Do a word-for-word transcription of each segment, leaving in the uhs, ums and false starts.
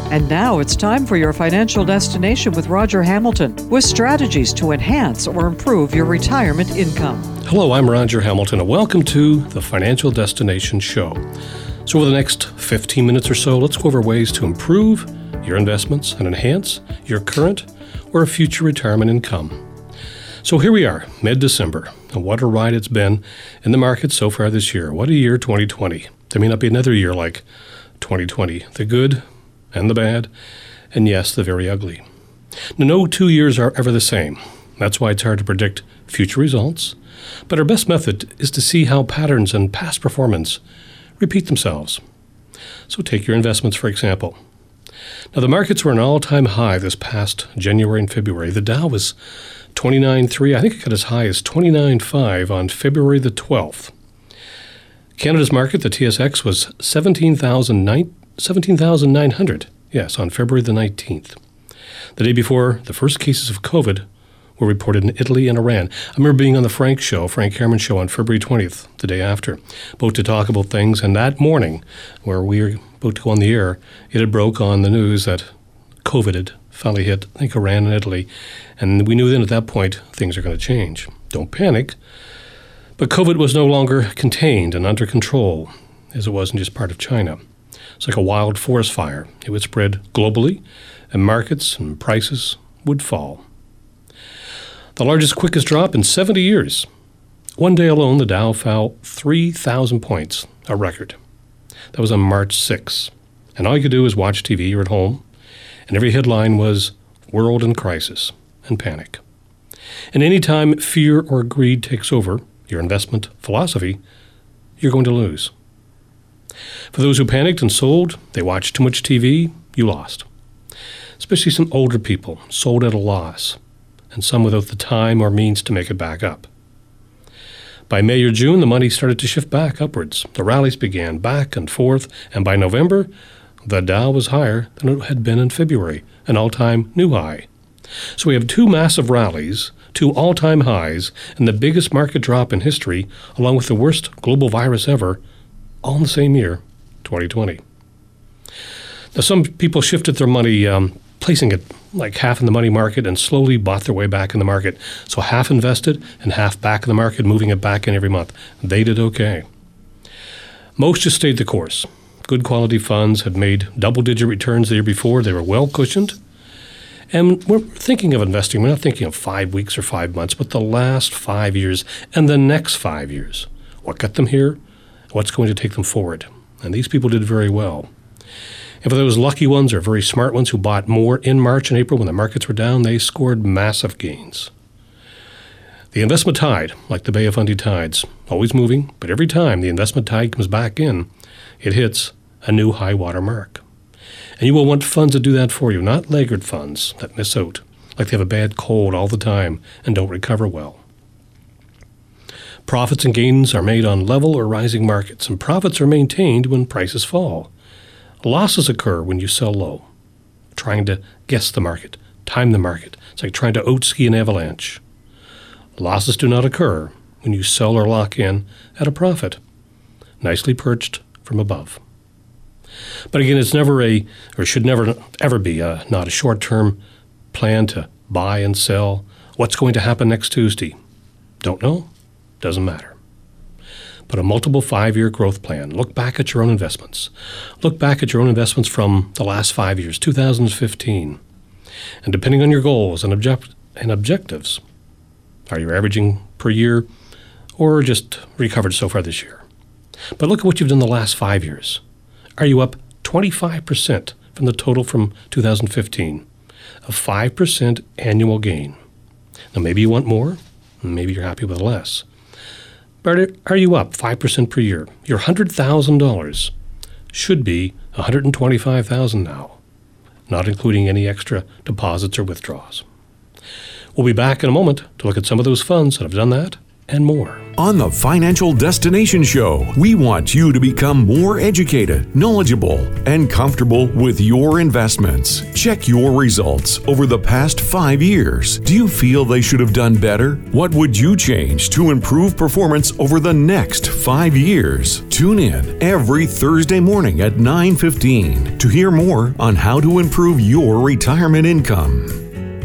And now it's time for your financial destination with Roger Hamilton, with strategies to enhance or improve your retirement income. Hello, I'm Roger Hamilton, and welcome to the Financial Destination Show. So over the next fifteen minutes or so, let's go over ways to improve your investments and enhance your current or future retirement income. So here we are, mid-December, and what a ride it's been in the market so far this year. What a year, twenty twenty. There may not be another year like twenty twenty. The good and the bad, and yes, the very ugly. Now, no two years are ever the same. That's why it's hard to predict future results. But our best method is to see how patterns and past performance repeat themselves. So take your investments, for example. Now, the markets were an all-time high this past January and February. The Dow was twenty-nine point three. I think it got as high as twenty-nine point five on February the twelfth. Canada's market, the T S X, was seventeen thousand nine hundred, yes, on February the nineteenth. The day before, the first cases of COVID were reported in Italy and Iran. I remember being on the Frank Show, Frank Herman Show, on February twentieth, the day after, both to talk about things. And that morning, where we were about to go on the air, it had broke on the news that COVID had finally hit, I think, Iran and Italy. And we knew then at that point things are going to change. Don't panic. But COVID was no longer contained and under control, as it wasn't just part of China. It's like a wild forest fire. It would spread globally, and markets and prices would fall. The largest, quickest drop in seventy years. One day alone, the Dow fell three thousand points, a record. That was on March sixth. And all you could do was watch T V or at home, and every headline was world in crisis and panic. And any time fear or greed takes over your investment philosophy, you're going to lose. For those who panicked and sold, they watched too much T V, you lost. Especially some older people sold at a loss, and some without the time or means to make it back up. By May or June, the money started to shift back upwards. The rallies began back and forth, and by November, the Dow was higher than it had been in February, an all-time new high. So we have two massive rallies, two all-time highs, and the biggest market drop in history, along with the worst global virus ever, all in the same year, twenty twenty. Now, some people shifted their money, um, placing it like half in the money market and slowly bought their way back in the market. So half invested and half back in the market, moving it back in every month. They did okay. Most just stayed the course. Good quality funds had made double-digit returns the year before. They were well cushioned. And we're thinking of investing. We're not thinking of five weeks or five months, but the last five years and the next five years. What got them here? What's going to take them forward? And these people did very well. And for those lucky ones or very smart ones who bought more in March and April when the markets were down, they scored massive gains. The investment tide, like the Bay of Fundy tides, always moving, but every time the investment tide comes back in, it hits a new high water mark. And you will want funds to do that for you, not laggard funds that miss out, like they have a bad cold all the time and don't recover well. Profits and gains are made on level or rising markets, and profits are maintained when prices fall. Losses occur when you sell low, trying to guess the market, time the market. It's like trying to out-ski an avalanche. Losses do not occur when you sell or lock in at a profit, nicely perched from above. But again, it's never a, or should never ever be, a, not a short-term plan to buy and sell. What's going to happen next Tuesday? Don't know. Doesn't matter. But a multiple five-year growth plan. Look back at your own investments. Look back at your own investments from the last five years, two thousand fifteen. And depending on your goals and, object- and objectives, are you averaging per year or just recovered so far this year? But look at what you've done the last five years. Are you up twenty-five percent from the total from two thousand fifteen? A five percent annual gain. Now, maybe you want more, maybe you're happy with less. But are you up five percent per year? Your one hundred thousand dollars should be one hundred twenty-five thousand dollars now, not including any extra deposits or withdrawals. We'll be back in a moment to look at some of those funds that have done that and more. On the Financial Destination Show, we want you to become more educated, knowledgeable, and comfortable with your investments. Check your results over the past five years. Do you feel they should have done better? What would you change to improve performance over the next five years? Tune in every Thursday morning at nine fifteen to hear more on how to improve your retirement income.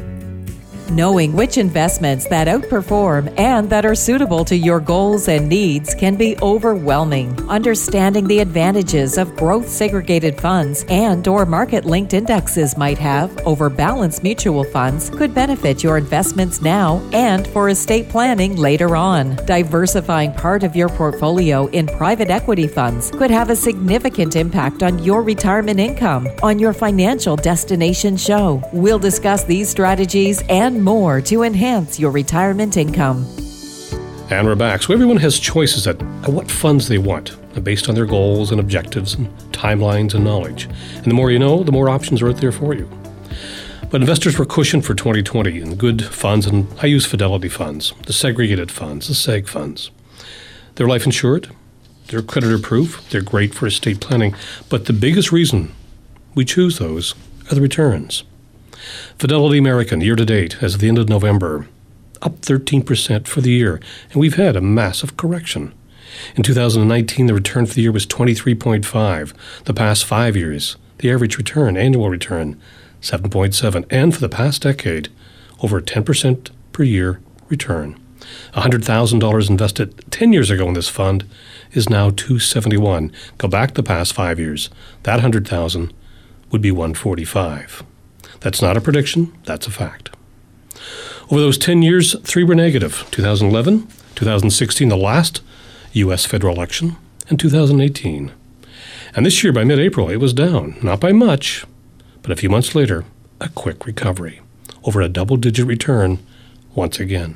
Knowing which investments that outperform and that are suitable to your goals and needs can be overwhelming. Understanding the advantages of growth segregated funds and or market-linked indexes might have over balanced mutual funds could benefit your investments now and for estate planning later on. Diversifying part of your portfolio in private equity funds could have a significant impact on your retirement income. On your Financial Destination Show, we'll discuss these strategies and more to enhance your retirement income. And we're back. So everyone has choices at, at what funds they want, based on their goals and objectives and timelines and knowledge. And the more you know, the more options are out there for you. But investors were cushioned for twenty twenty in good funds, and I use Fidelity funds, the segregated funds, the seg funds. They're life insured, they're creditor proof, they're great for estate planning, but the biggest reason we choose those are the returns. Fidelity American, year-to-date, as of the end of November, up thirteen percent for the year, and we've had a massive correction. In two thousand nineteen, the return for the year was twenty-three point five. The past five years, the average return, annual return, seven point seven. And for the past decade, over ten percent per year return. one hundred thousand dollars invested ten years ago in this fund is now two hundred seventy-one dollars. Go back the past five years, that one hundred thousand dollars would be one hundred forty-five dollars. That's not a prediction, that's a fact. Over those ten years, three were negative. two thousand eleven, two thousand sixteen, the last U S federal election, and two thousand eighteen. And this year, by mid-April, it was down. Not by much, but a few months later, a quick recovery. Over a double-digit return once again.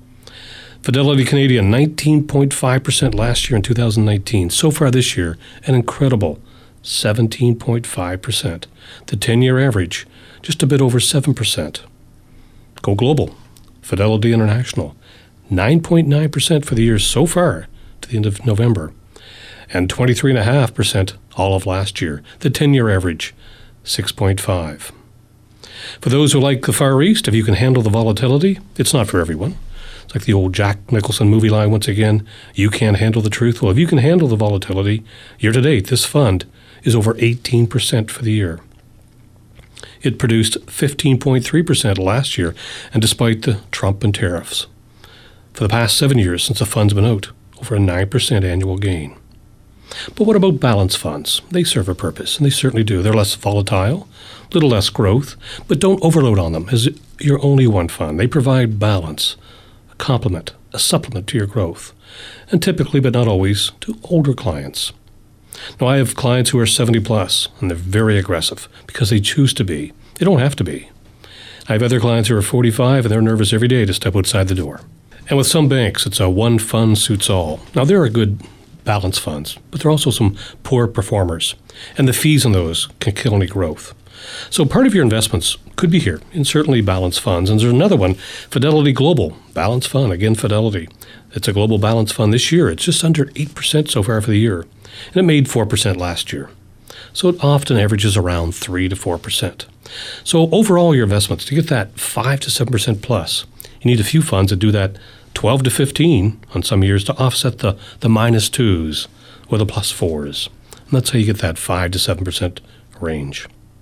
Fidelity Canadian, nineteen point five percent last year in two thousand nineteen. So far this year, an incredible seventeen point five percent. The ten-year average, just a bit over seven percent. Go global. Fidelity International, nine point nine percent for the year so far to the end of November, and twenty-three point five percent all of last year. The ten-year average, six point five. For those who like the Far East, if you can handle the volatility, it's not for everyone. It's like the old Jack Nicholson movie line once again, you can't handle the truth. Well, if you can handle the volatility, year-to-date, this fund is over eighteen percent for the year. It produced fifteen point three percent last year, and despite the Trump and tariffs. For the past seven years since the fund's been out, over a nine percent annual gain. But what about balanced funds? They serve a purpose, and they certainly do. They're less volatile, a little less growth, but don't overload on them as you're only one fund. They provide balance, a complement, a supplement to your growth, and typically, but not always, to older clients. Now, I have clients who are seventy plus, and they're very aggressive because they choose to be. They don't have to be. I have other clients who are forty-five, and they're nervous every day to step outside the door. And with some banks, it's a one fund suits all. Now, there are good balanced funds, but there are also some poor performers, and the fees on those can kill any growth. So part of your investments could be here in certainly balanced funds. And there's another one, Fidelity Global Balanced Fund. Again, Fidelity. It's a global balanced fund this year. It's just under eight percent so far for the year. And it made four percent last year. So it often averages around three to four percent. So overall, your investments, to get that five to seven percent plus, you need a few funds that do that twelve to fifteen on some years to offset the, the minus twos or the plus fours. And that's how you get that five to seven percent range.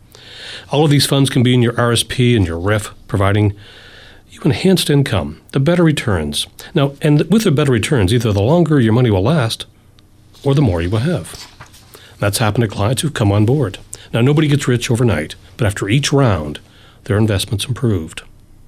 All of these funds can be in your R S P and your R I F, providing you enhanced income, the better returns. Now, and with the better returns, either the longer your money will last or the more you will have. That's happened to clients who've come on board. Now, nobody gets rich overnight, but after each round, their investments improved.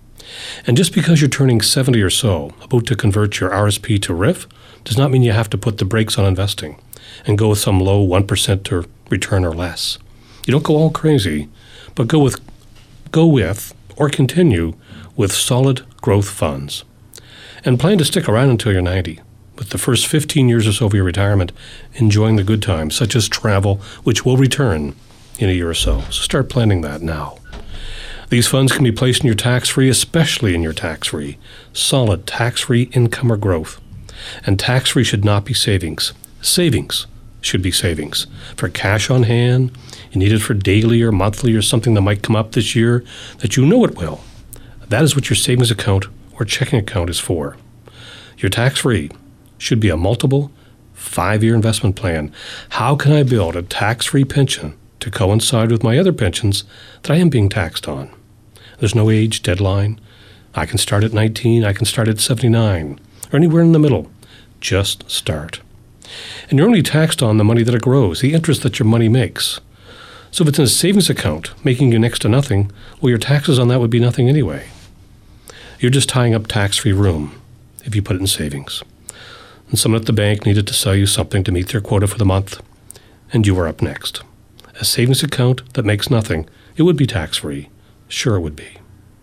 And just because you're turning seventy or so, about to convert your R S P to R I F, does not mean you have to put the brakes on investing and go with some low one percent or return or less. You don't go all crazy, but go with, go with or continue with solid growth funds. And plan to stick around until you're ninety, with the first fifteen years or so of your retirement enjoying the good times, such as travel, which will return in a year or so. So start planning that now. These funds can be placed in your tax-free, especially in your tax-free, solid tax-free income or growth. And tax-free should not be savings. Savings should be savings. For cash on hand, you need it for daily or monthly or something that might come up this year that you know it will. That is what your savings account or checking account is for. Your tax-free should be a multiple five-year investment plan. How can I build a tax-free pension to coincide with my other pensions that I am being taxed on? There's no age deadline. I can start at nineteen, I can start at seventy-nine, or anywhere in the middle. Just start. And you're only taxed on the money that it grows, the interest that your money makes. So if it's in a savings account, making you next to nothing, well, your taxes on that would be nothing anyway. You're just tying up tax-free room if you put it in savings. And someone at the bank needed to sell you something to meet their quota for the month, and you were up next. A savings account that makes nothing, it would be tax-free. Sure it would be.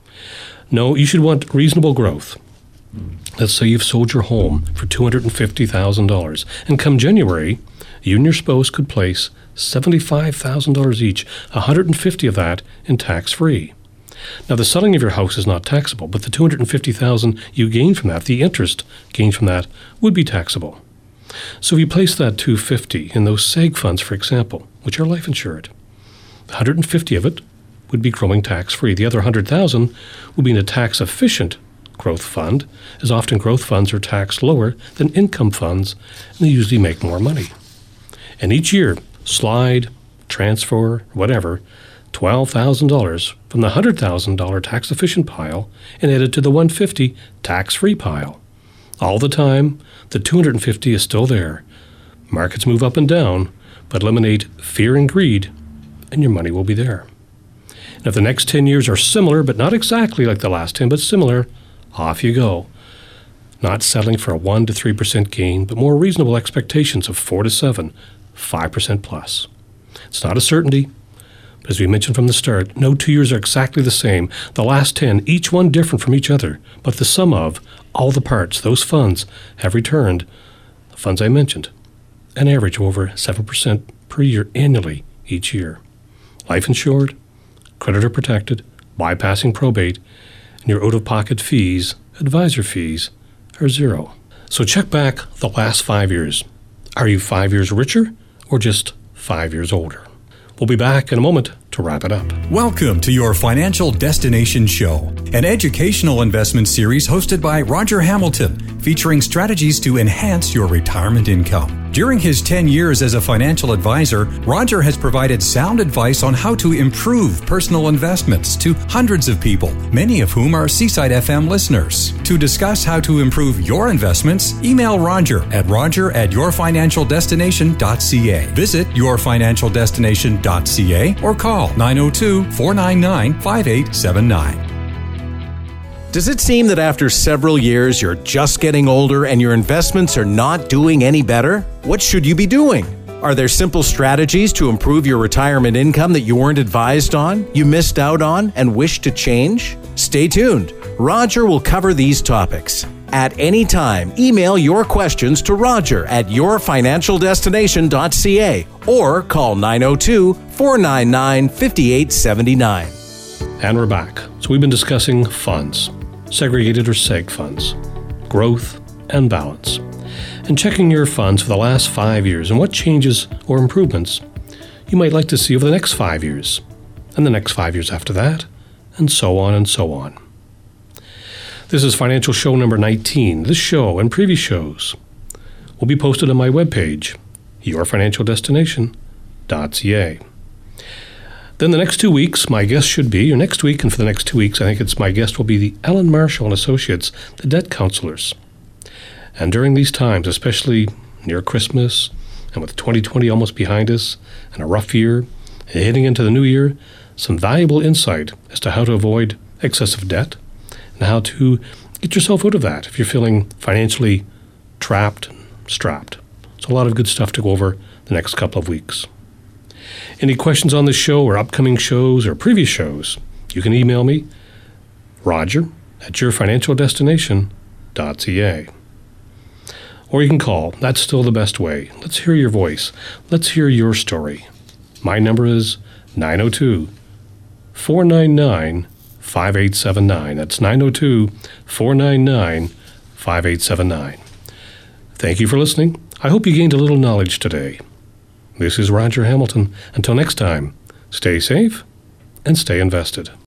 No, you should want reasonable growth. Let's say you've sold your home for two hundred fifty thousand dollars, and come January, you and your spouse could place seventy-five thousand dollars each, one hundred fifty thousand of that in tax-free. Now, the selling of your house is not taxable, but the two hundred fifty thousand dollars you gain from that, the interest gained from that, would be taxable. So if you place that two hundred fifty thousand dollars in those seg funds, for example, which are life insured, one hundred fifty thousand of it would be growing tax-free. The other one hundred thousand dollars would be in a tax-efficient growth fund, as often growth funds are taxed lower than income funds, and they usually make more money. And each year, slide, transfer, whatever, twelve thousand dollars from the one hundred thousand dollars tax-efficient pile and add it to the one hundred fifty thousand dollars tax-free pile. All the time, the two hundred fifty thousand dollars is still there. Markets move up and down, but eliminate fear and greed, and your money will be there. And if the next ten years are similar, but not exactly like the last ten, but similar, off you go. Not settling for a one to three percent gain, but more reasonable expectations of four to seven, five percent plus. It's not a certainty, but as we mentioned from the start, no two years are exactly the same. The last ten, each one different from each other, but the sum of all the parts, those funds, have returned, the funds I mentioned, an average of over seven percent per year annually each year. Life insured, creditor protected, bypassing probate, and your out-of-pocket fees, advisor fees, are zero. So check back the last five years. Are you five years richer or just five years older? We'll be back in a moment to wrap it up. Welcome to your Financial Destination Show, an educational investment series hosted by Roger Hamilton, featuring strategies to enhance your retirement income. During his ten years as a financial advisor, Roger has provided sound advice on how to improve personal investments to hundreds of people, many of whom are Seaside F M listeners. To discuss how to improve your investments, email Roger at roger at your financial destination dot c a. Visit your financial destination dot c a or call nine oh two, four nine nine, five eight seven nine. Does it seem that after several years you're just getting older and your investments are not doing any better? What should you be doing? Are there simple strategies to improve your retirement income that you weren't advised on, you missed out on, and wish to change? Stay tuned. Roger will cover these topics. At any time, email your questions to Roger at your financial destination dot c a or call nine oh two, four nine nine, five eight seven nine. And we're back. So we've been discussing funds, segregated or seg funds, growth and balance, and checking your funds for the last five years and what changes or improvements you might like to see over the next five years, and the next five years after that, and so on and so on. This is Financial Show number nineteen. This show and previous shows will be posted on my webpage, your financial destination dot c a. Then the next two weeks, my guest should be, or next week and for the next two weeks, I think it's my guest will be the Ellen Marshall and Associates, the debt counselors. And during these times, especially near Christmas, and with twenty twenty almost behind us, and a rough year, and heading into the new year, some valuable insight as to how to avoid excessive debt, and how to get yourself out of that if you're feeling financially trapped and strapped. So a lot of good stuff to go over the next couple of weeks. Any questions on this show or upcoming shows or previous shows, you can email me, Roger at your financial destination dot c a. Or you can call. That's still the best way. Let's hear your voice. Let's hear your story. My number is nine oh two, four nine nine, five eight seven nine. That's nine oh two, four nine nine, five eight seven nine. Thank you for listening. I hope you gained a little knowledge today. This is Roger Hamilton. Until next time, stay safe and stay invested.